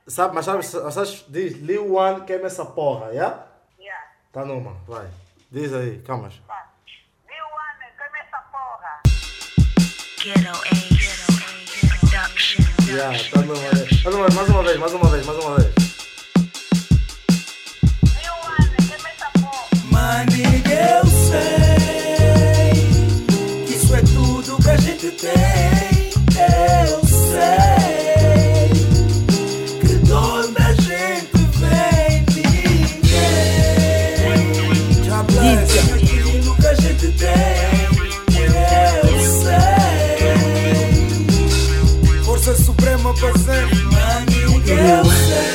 Sabe, mas sabes, diz Lil One queima essa porra, yeah? Yeah. Tá numa, vai. Diz aí, calma. Pá. Lil One, queima essa porra. Ghetto Ace Production. Yeah, tá numa. Mais uma vez. Lil One, queima essa porra. Maninho, eu sei que isso é tudo que a gente tem. Eu sei que toda a gente vem ninguém. Já bless aquilo que a gente tem. Eu sei. Força suprema para sempre. Maninho, eu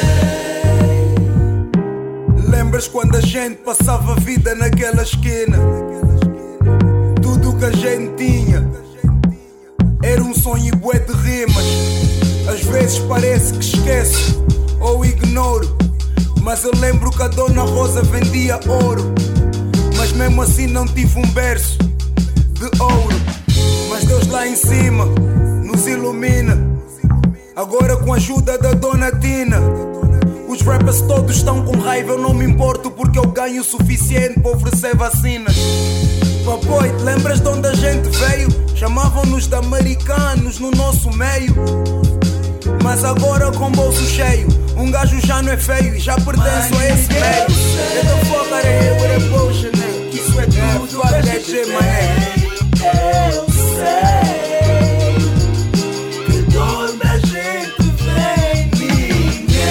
sei. Lembras quando a gente passava a vida naquela esquina? Tudo que a gente tinha era um sonho e bué de rimas. Às vezes parece que esqueço ou ignoro, mas eu lembro que a Dona Rosa vendia ouro. Mas mesmo assim não tive um berço de ouro. Mas Deus lá em cima nos ilumina. Agora com a ajuda da Dona Tina, os rappers todos estão com raiva. Eu não me importo porque eu ganho o suficiente para oferecer vacinas. Papai, te lembras de onde a gente veio? Chamavam-nos de americanos no nosso meio. Mas agora com bolso cheio, um gajo já não é feio e já pertenço a esse meio. Get the fuck out of here with a potion, né? Que isso é tudo que a gente tem, mané. Eu sei que toda a gente vem ninguém.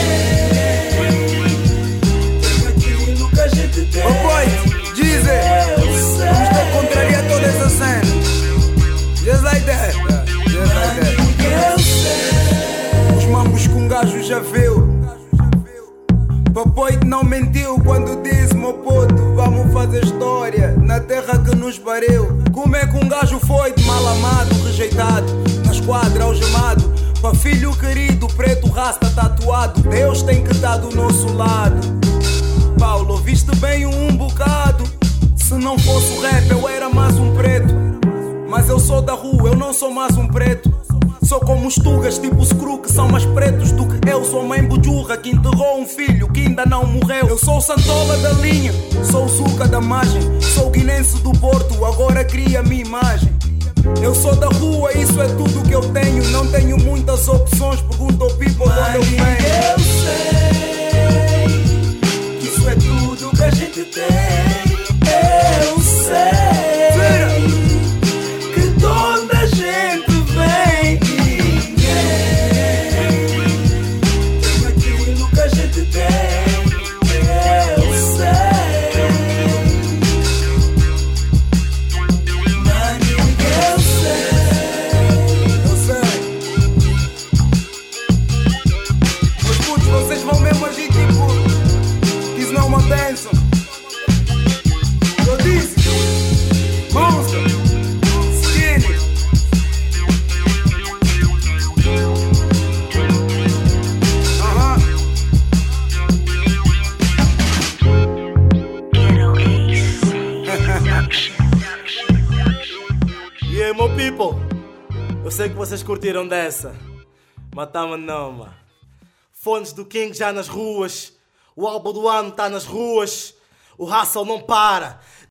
Tem aquilo que a gente tem. Papai, dizem, vamos ter que contrariar toda essa cena. Just like that. Just like that. Eu sei. Os mambos que um gajo já viu. Papai não mentiu quando disse: meu puto, vamos fazer história na terra que nos pariu. Como é que um gajo foi de mal amado, rejeitado, na esquadra algemado? Para filho querido, preto, rasta, tatuado, Deus tem que estar do nosso lado. Paulo, ouviste bem um bocado? Se não fosse o rap eu era mais um preto. Mas eu sou da rua, eu não sou mais um preto. Sou como os tugas, tipo os cru, que são mais pretos do que eu. Sou mãe bujurra que enterrou um filho que ainda não morreu. Eu sou o Santola da linha, sou o Zuca da margem. Sou o guinense do Porto, agora cria a minha imagem. Eu sou da rua, isso é tudo que eu tenho. Não tenho muitas opções, pergunto ao people de onde eu venho. Eu sei que isso é tudo que a gente tem. Eu sei que toda a gente vem ninguém. Tem aquilo que a gente tem. Eu sei. Maninho, eu sei. Eu sei. Mas putos, vocês vão mesmo agir tipo que isso não é uma bênção. Eu disse Monster, Skinny. Ghetto Ace Production. Yeah, meu people. Eu sei que vocês curtiram dessa. Mas tamo não, mano. Fones do King já nas ruas. O álbum do ano tá nas ruas. O hustle não para.